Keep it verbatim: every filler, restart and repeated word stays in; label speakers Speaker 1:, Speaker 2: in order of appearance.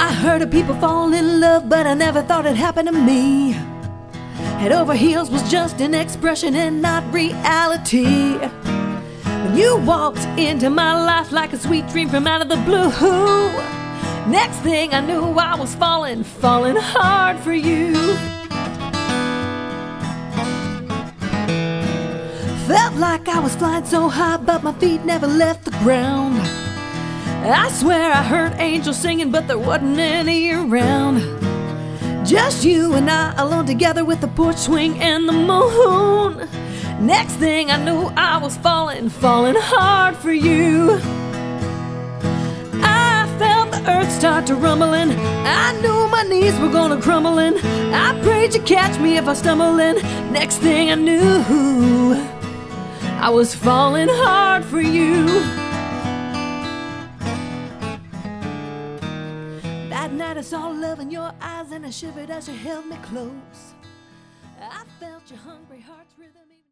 Speaker 1: I heard of people fall in love, but I never thought it happened to me. Head over heels was just an expression and not reality. When you walked into my life like a sweet dream from out of the blue, next thing I knew I was falling, falling hard for you. Felt like I was flying so high, but my feet never left the ground. I swear I heard angels singing, but there wasn't any around. Just you and I alone together with the porch swing and the moon. Next thing I knew I was falling, falling hard for you. I felt the earth start to rumbling. I knew my knees were gonna crumbling. I prayed you'd catch me if I stumbling. Next thing I knew, I was falling hard for you. That night I saw love in your eyes and I shivered as you held me close. I felt your hungry heart's rhythm.